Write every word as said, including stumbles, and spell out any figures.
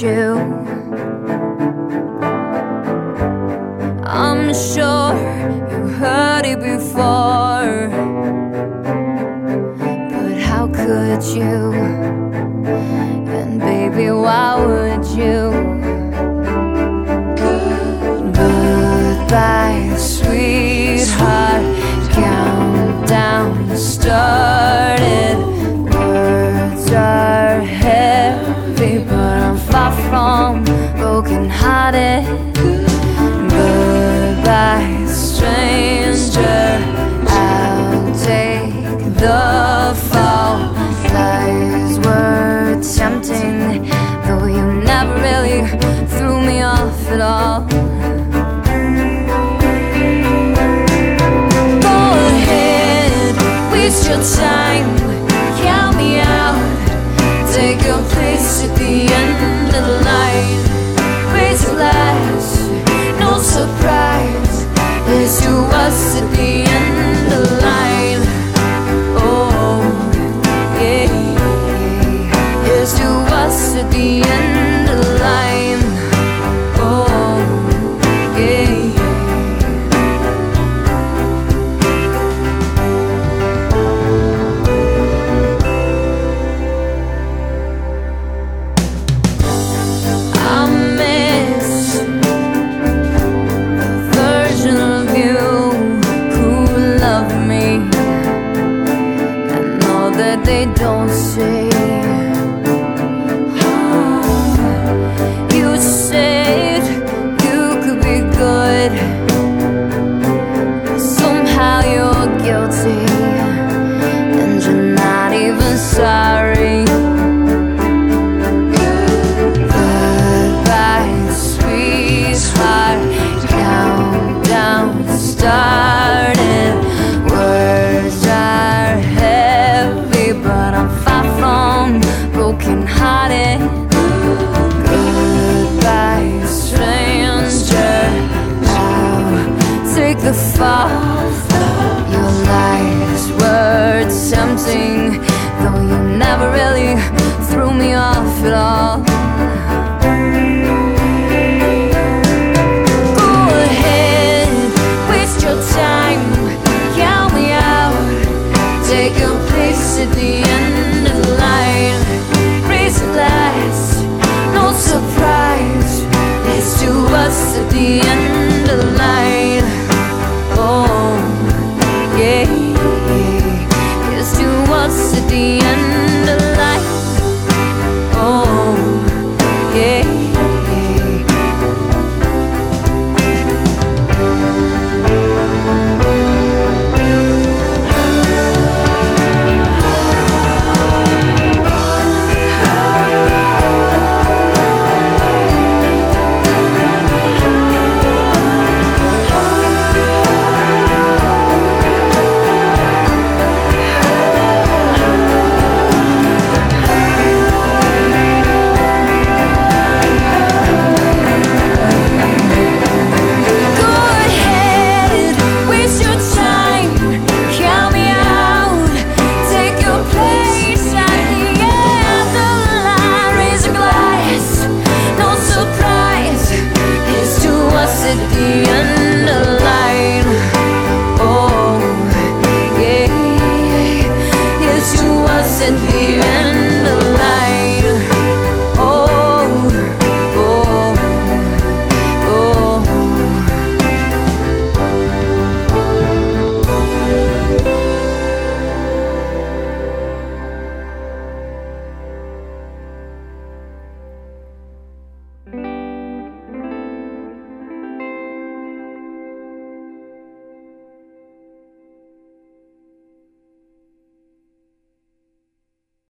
you. I'm sure you heard it before, but how could you? And baby, why would you? Goodbye, sweetheart. Countdown started. Words are heavy, but I'm far from broken-hearted. Goodbye, stranger. I'll take the fall. Lies were tempting, though you never really threw me off at all. Go ahead, waste your time, count me out. Take your place at the end of the line.